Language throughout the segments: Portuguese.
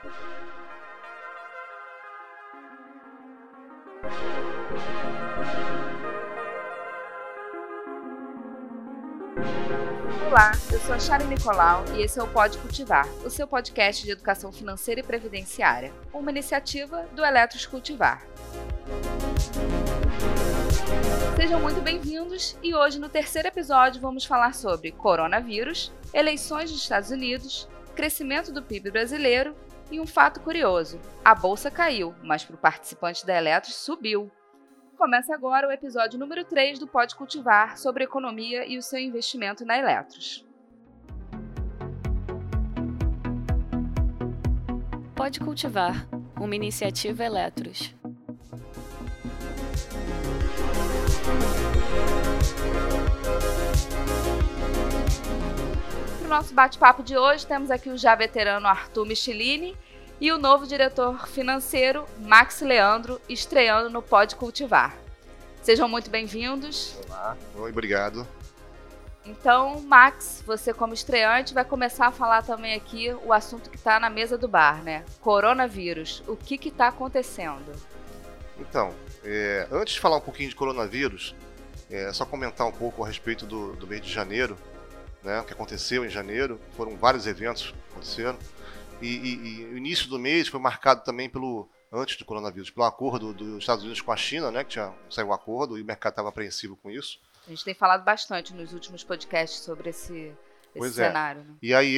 Olá, eu sou a Shari Nicolau e esse é o Pode Cultivar, o seu podcast de educação financeira e previdenciária, uma iniciativa do Eletros Cultivar. Sejam muito bem-vindos e hoje no terceiro episódio vamos falar sobre coronavírus, eleições dos Estados Unidos, crescimento do PIB brasileiro e um fato curioso, a bolsa caiu, mas para o participante da Eletros subiu. Começa agora o episódio número 3 do Pode Cultivar sobre economia e o seu investimento na Eletros. Pode Cultivar, uma iniciativa Eletros. Para o nosso bate-papo de hoje, temos aqui o já veterano Arthur Michelini e o novo diretor financeiro, Max Leandro, estreando no Pode Cultivar. Sejam muito bem-vindos. Olá. Oi, obrigado. Então, Max, você como estreante vai começar a falar também aqui o assunto que está na mesa do bar, né? Coronavírus. O que está acontecendo? Então, antes de falar um pouquinho de coronavírus, só comentar um pouco a respeito do mês de janeiro, né? O que aconteceu em janeiro. Foram vários eventos que aconteceram. E o início do mês foi marcado também antes do coronavírus, pelo acordo dos Estados Unidos com a China, né, que já saiu um acordo e o mercado estava apreensivo com isso. A gente tem falado bastante nos últimos podcasts sobre esse cenário. Né? E aí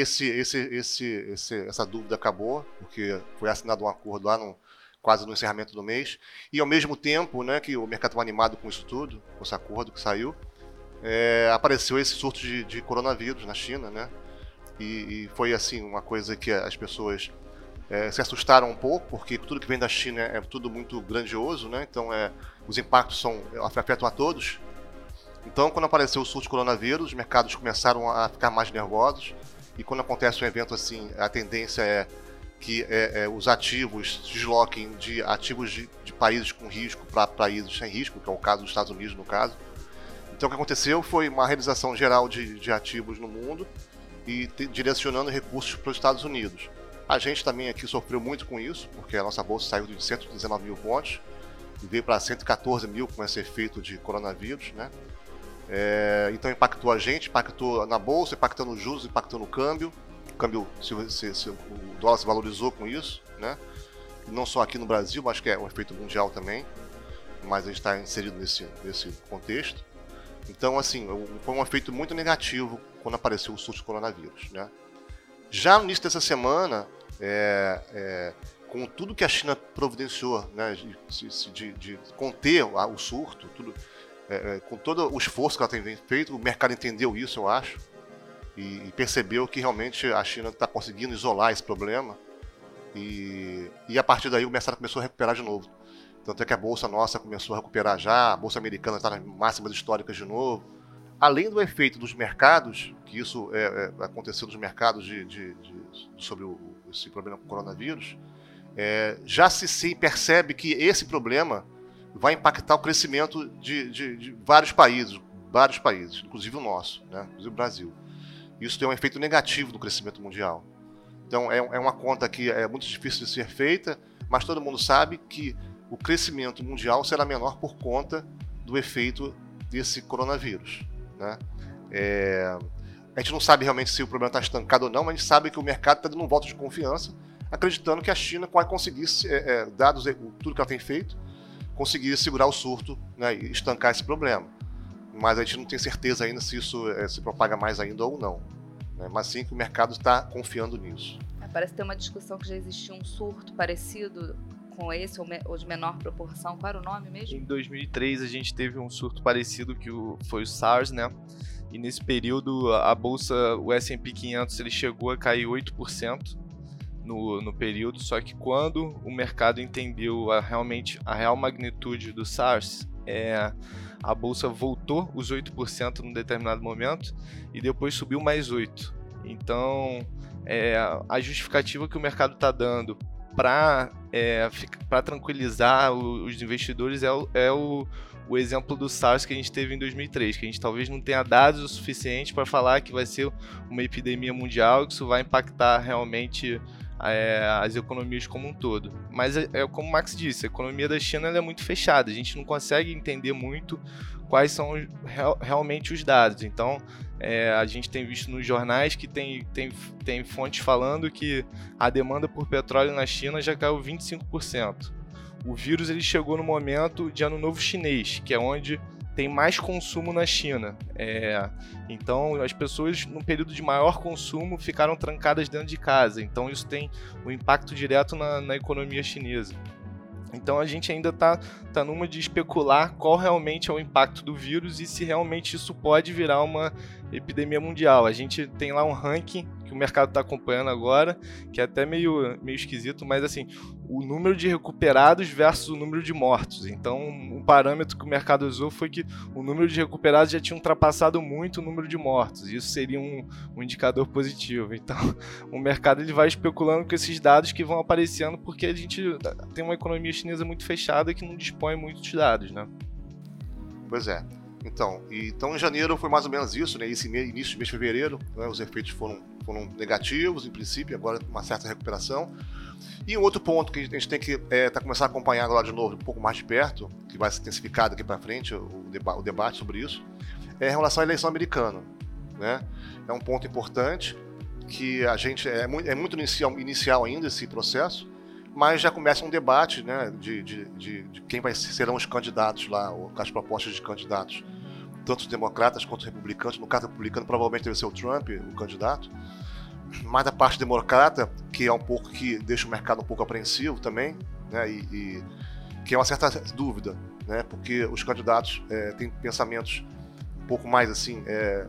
essa dúvida acabou, porque foi assinado um acordo lá quase no encerramento do mês. E ao mesmo tempo, né, que o mercado estava animado com isso tudo, com esse acordo que saiu, apareceu esse surto de coronavírus na China, né? E foi assim uma coisa que as pessoas se assustaram um pouco, porque tudo que vem da China é tudo muito grandioso, né? Então os impactos afetam a todos. Então, quando apareceu o surto de coronavírus, os mercados começaram a ficar mais nervosos. E quando acontece um evento assim, a tendência é que os ativos se desloquem de ativos de países com risco para países sem risco, que é o caso dos Estados Unidos, no caso. Então, o que aconteceu foi uma realização geral de ativos no mundo e direcionando recursos para os Estados Unidos. A gente também aqui sofreu muito com isso, porque a nossa bolsa saiu de 119 mil pontos e veio para 114 mil com esse efeito de coronavírus, né? Então impactou a gente, impactou na bolsa, impactou nos juros, impactou no câmbio. O câmbio, o dólar se valorizou com isso, né? E não só aqui no Brasil, mas que é um efeito mundial também, mas a gente está inserido nesse contexto. Então, assim, foi um efeito muito negativo quando apareceu o surto de coronavírus, né? Já no início dessa semana, com tudo que a China providenciou, né, de conter o surto, com todo o esforço que ela tem feito, o mercado entendeu isso, eu acho, e percebeu que realmente a China está conseguindo isolar esse problema, e a partir daí o mercado começou a recuperar de novo. Tanto é que a bolsa nossa começou a recuperar já, a bolsa americana está nas máximas históricas de novo. Além do efeito dos mercados, que isso aconteceu nos mercados sobre esse problema com o coronavírus, já se percebe que esse problema vai impactar o crescimento de vários países, inclusive o nosso, né, inclusive o Brasil. Isso tem um efeito negativo no crescimento mundial. Então é uma conta que é muito difícil de ser feita, mas todo mundo sabe que o crescimento mundial será menor por conta do efeito desse coronavírus, né? A gente não sabe realmente se o problema está estancado ou não, mas a gente sabe que o mercado está dando um voto de confiança, acreditando que a China vai conseguir, dados tudo que ela tem feito, conseguir segurar o surto, né, e estancar esse problema. Mas a gente não tem certeza ainda se isso se propaga mais ainda ou não, né? Mas sim que o mercado está confiando nisso. Parece ter uma discussão que já existia um surto parecido com esse, ou de menor proporção. Qual era o nome mesmo? Em 2003 a gente teve um surto parecido que foi o SARS, né? E nesse período a bolsa, o S&P 500, ele chegou a cair 8% no período, só que quando o mercado entendeu realmente a real magnitude do SARS, a bolsa voltou os 8% num determinado momento e depois subiu mais 8%. Então, a justificativa que o mercado está dando para tranquilizar os investidores é o exemplo do SARS que a gente teve em 2003, que a gente talvez não tenha dados o suficiente para falar que vai ser uma epidemia mundial, que isso vai impactar realmente as economias como um todo. Mas, como o Max disse, a economia da China ela é muito fechada, a gente não consegue entender muito quais são realmente os dados. Então, a gente tem visto nos jornais que tem fontes falando que a demanda por petróleo na China já caiu 25%. O vírus ele chegou no momento de Ano Novo Chinês, que é onde tem mais consumo na China. Então, as pessoas, no período de maior consumo, ficaram trancadas dentro de casa. Então, isso tem um impacto direto na economia chinesa. Então, a gente ainda está numa de especular qual realmente é o impacto do vírus e se realmente isso pode virar uma epidemia mundial. A gente tem lá um ranking que o mercado está acompanhando agora, que é até meio esquisito, mas assim, o número de recuperados versus o número de mortos. Então, um parâmetro que o mercado usou foi que o número de recuperados já tinha ultrapassado muito o número de mortos. Isso seria um indicador positivo. Então, o mercado ele vai especulando com esses dados que vão aparecendo, porque a gente tem uma economia chinesa muito fechada que não dispõe muito de dados, né? Pois é. Então, em janeiro foi mais ou menos isso, né? Esse início de mês de fevereiro, né? Os efeitos foram negativos, em princípio, agora uma certa recuperação. E um outro ponto que a gente tem que começar a acompanhar agora de novo, um pouco mais de perto, que vai se intensificar daqui para frente, o debate sobre isso, é em relação à eleição americana, né? É um ponto importante que a gente é muito inicial ainda esse processo, mas já começa um debate, né, de quem serão os candidatos lá, ou as propostas de candidatos, tanto os democratas quanto os republicanos. No caso republicano, provavelmente deve ser o Trump, o candidato, mas da parte democrata, que é um pouco que deixa o mercado um pouco apreensivo também, né, e que é uma certa dúvida, né, porque os candidatos têm pensamentos um pouco mais assim,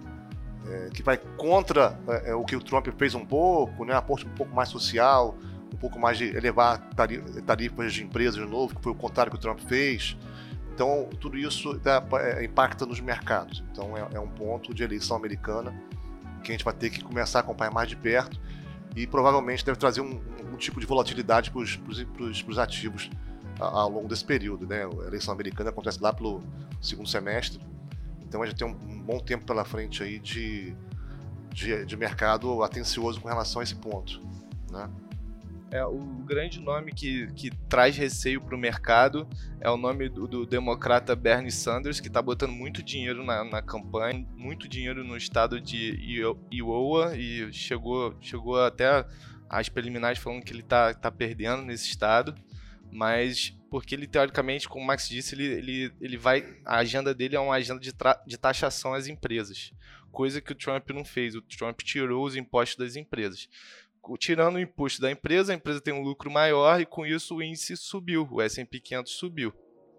que vai contra o que o Trump fez um pouco, né, aposta um pouco mais social, um pouco mais de elevar tarifas de empresas de novo, que foi o contrário que o Trump fez. Então, tudo isso impacta nos mercados. Então, é um ponto de eleição americana que a gente vai ter que começar a acompanhar mais de perto e provavelmente deve trazer um tipo de volatilidade para os ativos ao longo desse período, né? A eleição americana acontece lá pelo segundo semestre, então a gente tem um bom tempo pela frente aí de mercado atencioso com relação a esse ponto, né? O grande nome que traz receio para o mercado é o nome do democrata Bernie Sanders, que está botando muito dinheiro na campanha, muito dinheiro no estado de Iowa, e chegou até as preliminares falando que ele está perdendo nesse estado, mas porque ele, teoricamente, como o Max disse, a agenda dele é uma agenda de taxação às empresas, coisa que o Trump não fez. O Trump tirou os impostos das empresas. Tirando o imposto da empresa, a empresa tem um lucro maior e com isso o índice subiu, o S&P 500 subiu.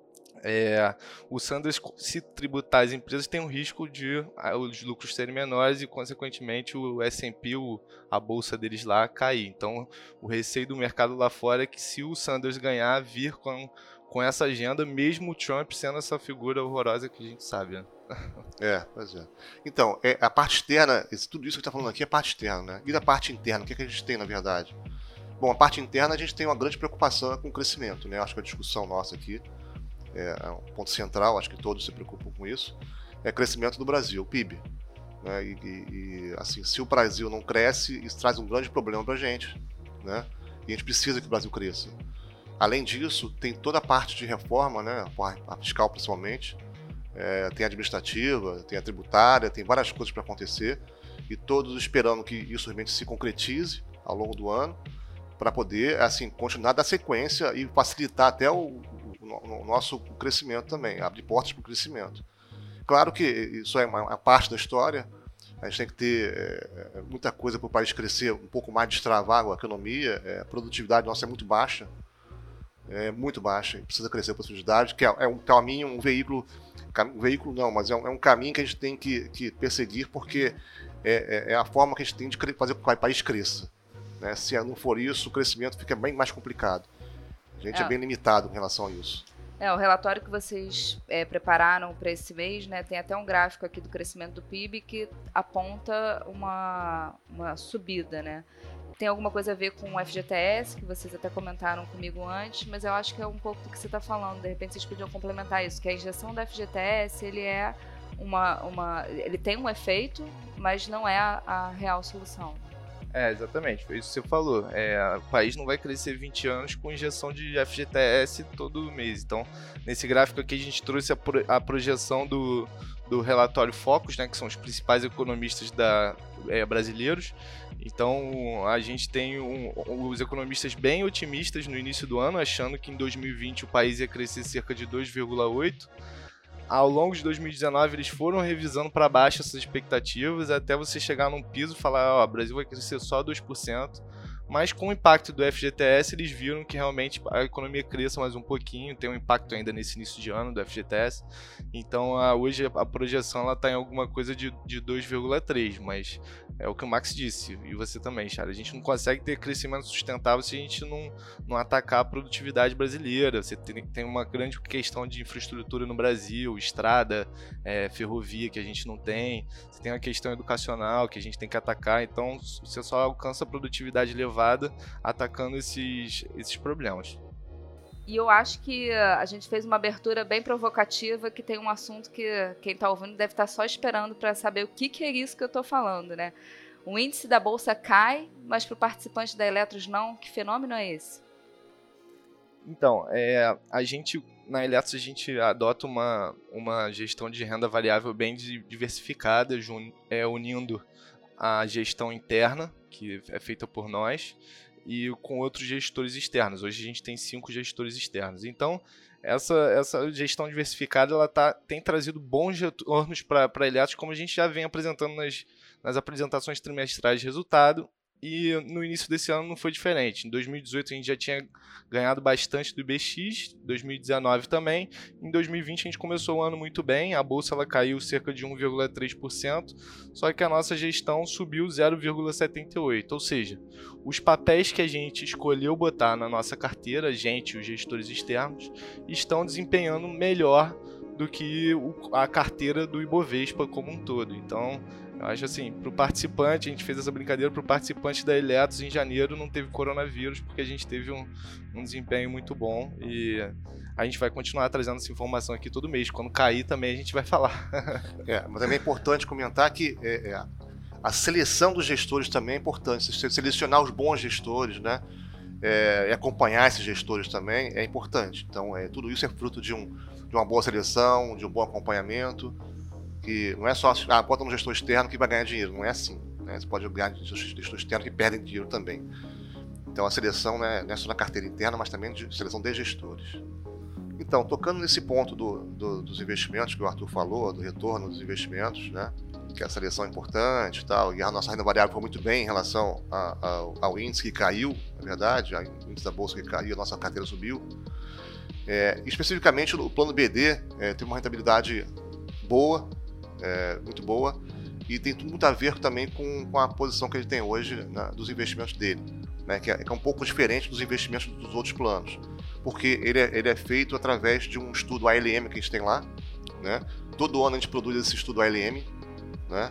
O Sanders, se tributar as empresas, tem um risco de os lucros serem menores e, consequentemente, o S&P, a bolsa deles lá, cair. Então, o receio do mercado lá fora é que, se o Sanders ganhar, vir com essa agenda, mesmo o Trump sendo essa figura horrorosa que a gente sabe, né? Pois é. Então, a parte externa, tudo isso que está falando aqui é parte externa, né? E da parte interna, o que a gente tem, na verdade? Bom, a parte interna a gente tem uma grande preocupação com o crescimento, né? Acho que a discussão nossa aqui é um ponto central, acho que todos se preocupam com isso, é o crescimento do Brasil, o PIB, né? E assim, se o Brasil não cresce, isso traz um grande problema para a gente, né? E a gente precisa que o Brasil cresça. Além disso, tem toda a parte de reforma, né? A fiscal principalmente, tem a administrativa, tem a tributária, tem várias coisas para acontecer, e todos esperando que isso realmente se concretize ao longo do ano, para poder assim, continuar da sequência e facilitar até o nosso crescimento também, abrir portas para o crescimento. Claro que isso é uma parte da história, a gente tem que ter muita coisa para o país crescer, um pouco mais destravar a economia, a produtividade nossa é muito baixa, precisa crescer a produtividade, que é um caminho, um veículo não, mas é um caminho que a gente tem que perseguir, porque é a forma que a gente tem de fazer com que o país cresça, né? Se não for isso, o crescimento fica bem mais complicado. A gente é bem limitado com relação a isso. O relatório que vocês prepararam para esse mês, né, tem até um gráfico aqui do crescimento do PIB que aponta uma subida, né? Tem alguma coisa a ver com o FGTS, que vocês até comentaram comigo antes, mas eu acho que é um pouco do que você está falando. De repente vocês podiam complementar isso, que a injeção do FGTS, ele é ele tem um efeito, mas não é a real solução. Exatamente, foi isso que você falou. O país não vai crescer 20 anos com injeção de FGTS todo mês. Então, nesse gráfico aqui a gente trouxe a projeção do relatório Focus, né, que são os principais economistas brasileiros. Então, a gente tem os economistas bem otimistas no início do ano, achando que em 2020 o país ia crescer cerca de 2,8%. Ao longo de 2019, eles foram revisando para baixo essas expectativas, até você chegar num piso e falar, o Brasil vai crescer só 2%. Mas com o impacto do FGTS, eles viram que realmente a economia cresça mais um pouquinho, tem um impacto ainda nesse início de ano do FGTS. Então, hoje a projeção está em alguma coisa de 2,3%, mas é o que o Max disse, e você também, Charles. A gente não consegue ter crescimento sustentável se a gente não atacar a produtividade brasileira. Você tem uma grande questão de infraestrutura no Brasil, estrada, ferrovia que a gente não tem. Você tem uma questão educacional que a gente tem que atacar. Então, você só alcança a produtividade elevada atacando esses problemas. E eu acho que a gente fez uma abertura bem provocativa, que tem um assunto que quem está ouvindo deve estar só esperando para saber o que é isso que eu estou falando, né? O índice da bolsa cai, mas para o participante da Eletros não. Que fenômeno é esse? Então, na Eletros a gente adota uma gestão de renda variável bem diversificada, unindo a gestão interna, que é feita por nós, e com outros gestores externos. Hoje a gente tem 5 gestores externos. Então, essa gestão diversificada tem trazido bons retornos para a Eletros, como a gente já vem apresentando nas apresentações trimestrais de resultado. E no início desse ano não foi diferente. Em 2018 a gente já tinha ganhado bastante do IBX, 2019 também. Em 2020 a gente começou o ano muito bem, a bolsa ela caiu cerca de 1,3%, só que a nossa gestão subiu 0,78%. Ou seja, os papéis que a gente escolheu botar na nossa carteira, os gestores externos, estão desempenhando melhor do que a carteira do Ibovespa como um todo. Então, eu acho assim, para o participante, a gente fez essa brincadeira, para o participante da Eletros em janeiro não teve coronavírus, porque a gente teve um desempenho muito bom e a gente vai continuar trazendo essa informação aqui todo mês. Quando cair também a gente vai falar. Mas também é importante comentar que a seleção dos gestores também é importante, selecionar os bons gestores, né? E acompanhar esses gestores também é importante. Então, tudo isso é fruto de uma boa seleção, de um bom acompanhamento. Que não é só bota um gestor externo que vai ganhar dinheiro, não é assim, né? Você pode ganhar gestor externo que perdem dinheiro também. Então a seleção, né, não é só na carteira interna, mas também de seleção de gestores. Então, tocando nesse ponto dos investimentos que o Arthur falou, do retorno dos investimentos, né, que a seleção é importante e tal, e a nossa renda variável foi muito bem em relação ao índice que caiu, na verdade, o índice da bolsa que caiu, a nossa carteira subiu. Especificamente o plano BD teve uma rentabilidade boa, muito boa, e tem tudo muito a ver também com a posição que ele tem hoje, né, dos investimentos dele, né, que é um pouco diferente dos investimentos dos outros planos, porque ele é feito através de um estudo ALM que a gente tem lá, né? Todo ano a gente produz esse estudo ALM, né?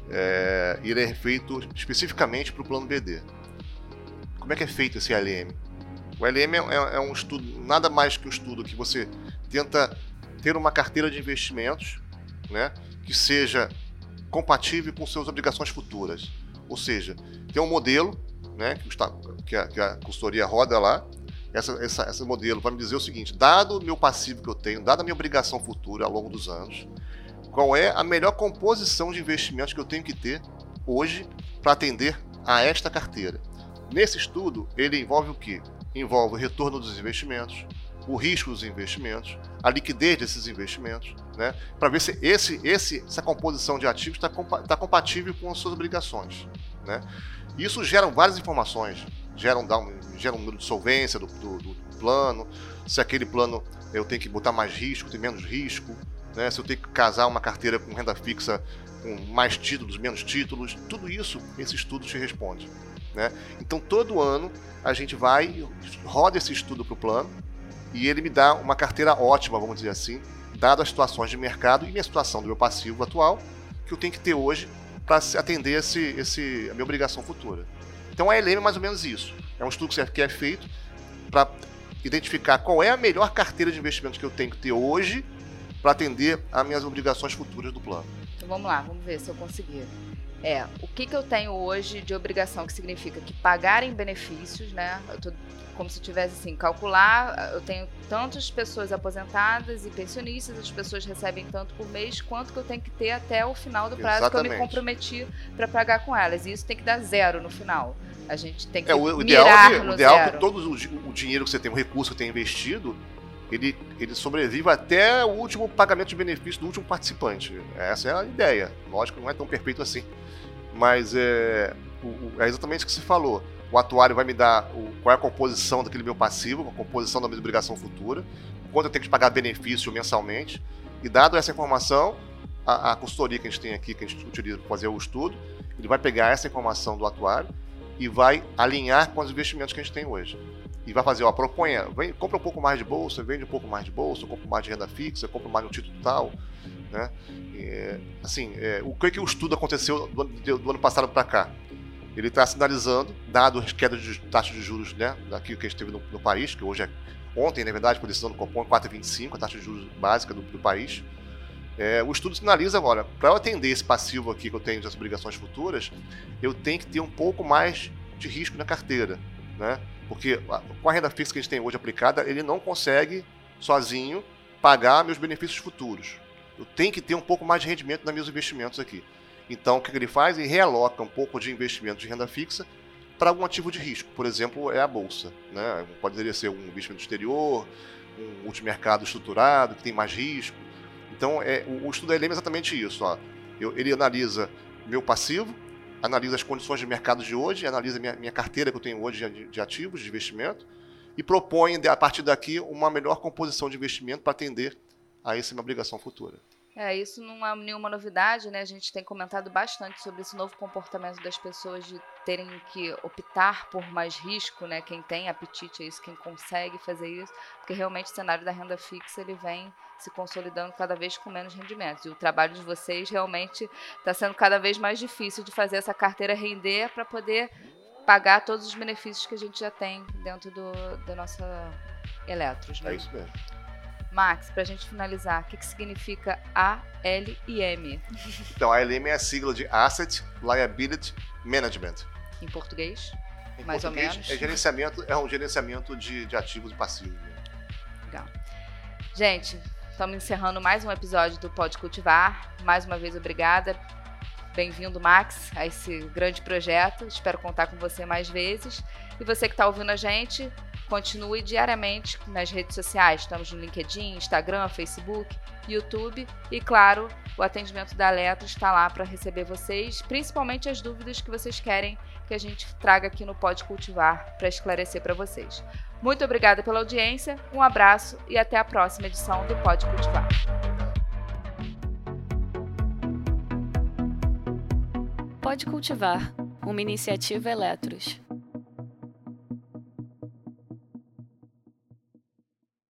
E ele é feito especificamente para o plano BD. Como é que é feito esse ALM? O ALM é um estudo, nada mais que um estudo que você tenta ter uma carteira de investimentos, né, que seja compatível com suas obrigações futuras. Ou seja, tem um modelo, né, que a consultoria roda lá. Esse modelo vai me dizer o seguinte: dado o meu passivo que eu tenho, dada a minha obrigação futura ao longo dos anos, qual é a melhor composição de investimentos que eu tenho que ter hoje para atender a esta carteira. Nesse estudo, ele envolve o quê? Envolve o retorno dos investimentos, o risco dos investimentos, a liquidez desses investimentos, né, para ver se essa composição de ativos está compatível com as suas obrigações, né. Isso gera várias informações, gera um número de solvência do plano, se aquele plano eu tenho que botar mais risco, tem menos risco, né, se eu tenho que casar uma carteira com renda fixa com mais títulos, menos títulos, tudo isso esse estudo te responde, né. Então todo ano a gente roda esse estudo para o plano, e ele me dá uma carteira ótima, vamos dizer assim, dado as situações de mercado e minha situação do meu passivo atual, que eu tenho que ter hoje para atender a minha obrigação futura. Então a ALM é mais ou menos isso. É um estudo que é feito para identificar qual é a melhor carteira de investimentos que eu tenho que ter hoje para atender às minhas obrigações futuras do plano. Então vamos lá, vamos ver se eu conseguir. O que eu tenho hoje de obrigação, que significa que pagarem benefícios, né? Eu tô como se tivesse assim, calcular, eu tenho tantas pessoas aposentadas e pensionistas, as pessoas recebem tanto por mês, quanto que eu tenho que ter até o final do prazo que eu me comprometi para pagar com elas. E isso tem que dar 0 no final. A gente tem que o mirar ideal no é zero. que todo o dinheiro que você tem, o recurso que você tem investido, ele sobreviva até o último pagamento de benefício do último participante. Essa é a ideia. Lógico que não é tão perfeito assim. Mas é exatamente o que você falou. O atuário vai me dar qual é a composição daquele meu passivo, a composição da minha obrigação futura, quanto eu tenho que pagar benefício mensalmente. E dado essa informação, a consultoria que a gente tem aqui, que a gente utiliza para fazer o estudo, ele vai pegar essa informação do atuário e vai alinhar com os investimentos que a gente tem hoje. E vai fazer, proponha, compra um pouco mais de bolsa, vende um pouco mais de bolsa, compra mais de renda fixa, compra mais no título tal, né? O que o estudo aconteceu do ano passado para cá? Ele está sinalizando, dado as quedas de taxa de juros, né, daquilo que a gente teve no país, que hoje ontem, na verdade, por decisão do Copom, 4,25, a taxa de juros básica do país. O estudo sinaliza agora, para eu atender esse passivo aqui que eu tenho das obrigações futuras, eu tenho que ter um pouco mais de risco na carteira, né? Porque com a renda fixa que a gente tem hoje aplicada, ele não consegue, sozinho, pagar meus benefícios futuros. Eu tenho que ter um pouco mais de rendimento nos meus investimentos aqui. Então, o que ele faz? Ele realoca um pouco de investimento de renda fixa para algum ativo de risco. Por exemplo, a bolsa, né? Poderia ser um investimento exterior, um multimercado estruturado, que tem mais risco. Então, o estudo é exatamente isso. Ele analisa meu passivo, analisa as condições de mercado de hoje, analisa minha carteira que eu tenho hoje de ativos, de investimento, e propõe, a partir daqui, uma melhor composição de investimento para atender a essa minha obrigação futura. Isso não é nenhuma novidade, né? A gente tem comentado bastante sobre esse novo comportamento das pessoas de terem que optar por mais risco, né? Quem tem apetite a isso, quem consegue fazer isso, porque realmente o cenário da renda fixa ele vem se consolidando cada vez com menos rendimentos. E o trabalho de vocês realmente está sendo cada vez mais difícil de fazer essa carteira render para poder pagar todos os benefícios que a gente já tem dentro da nossa Eletros, né? É isso mesmo. Max, para a gente finalizar, o que significa ALM? Então, a ALM é a sigla de Asset Liability Management. Em português? Em mais português, ou menos. É um gerenciamento de ativos e passivos. Legal. Gente, estamos encerrando mais um episódio do Pode Cultivar. Mais uma vez, obrigada. Bem-vindo, Max, a esse grande projeto. Espero contar com você mais vezes. E você que está ouvindo a gente, continue diariamente nas redes sociais. Estamos no LinkedIn, Instagram, Facebook, YouTube. E, claro, o atendimento da Eletros está lá para receber vocês, principalmente as dúvidas que vocês querem que a gente traga aqui no Pode Cultivar para esclarecer para vocês. Muito obrigada pela audiência, um abraço e até a próxima edição do Pode Cultivar. Pode Cultivar, uma iniciativa Eletros.